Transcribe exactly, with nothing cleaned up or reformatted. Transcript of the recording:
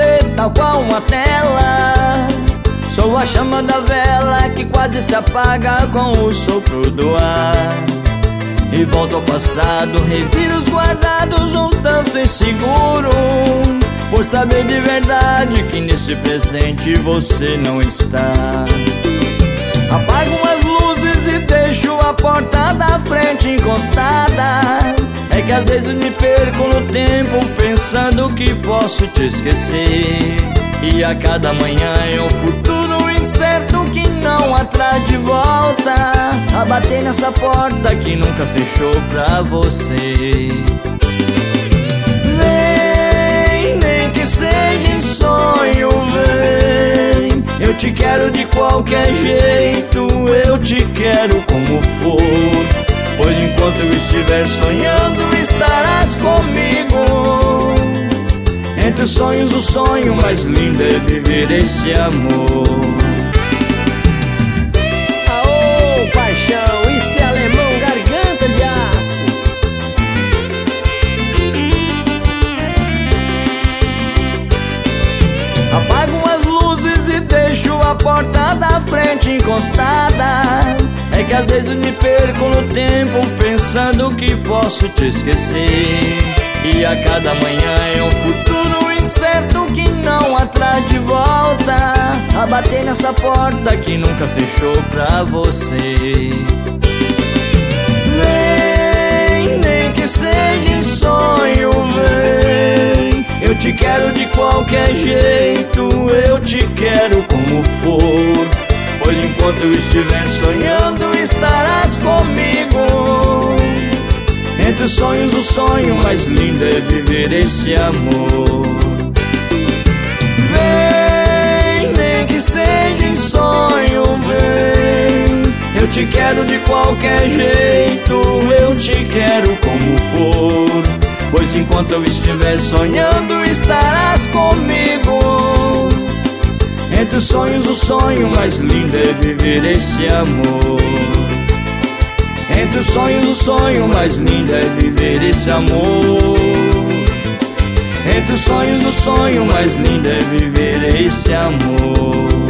você tal qual uma tela. Sou a chama da vela que quase se apaga com o sopro do ar. E volto ao passado, reviro os guardados um tanto inseguro, por saber de verdade que nesse presente você não está. Apago as luzes e deixo a porta da frente encostada. É que às vezes me perco no tempo pensando que posso te esquecer. E a cada manhã é um futuro incerto que não atrás de volta, a bater nessa porta que nunca fechou pra você. Vem, nem que seja em sonho, vem. Eu te quero de qualquer jeito, eu te quero como for. Pois enquanto eu estiver sonhando, estarás comigo. Entre os sonhos, o sonho mais lindo é viver esse amor. Aô, paixão, esse alemão garganta de aço. Apago as luzes e deixo a porta da frente encostada. É que às vezes me perco no tempo pensando que posso te esquecer. E a cada manhã é um futuro incerto que não atrás de volta, a bater nessa porta que nunca fechou pra você. Vem, nem que seja em sonho, vem. Eu te quero de qualquer jeito, eu te quero como for. Pois enquanto eu estiver sonhando, estarás comigo. Entre os sonhos, o sonho mais lindo é viver esse amor. Vem, nem que seja em sonho, vem. Eu te quero de qualquer jeito, eu te quero como for. Pois enquanto eu estiver sonhando, estarás comigo. Entre os sonhos, o sonho mais lindo é viver esse amor. Entre os sonhos, o sonho mais lindo é viver esse amor. Entre os sonhos, o sonho mais lindo é viver esse amor.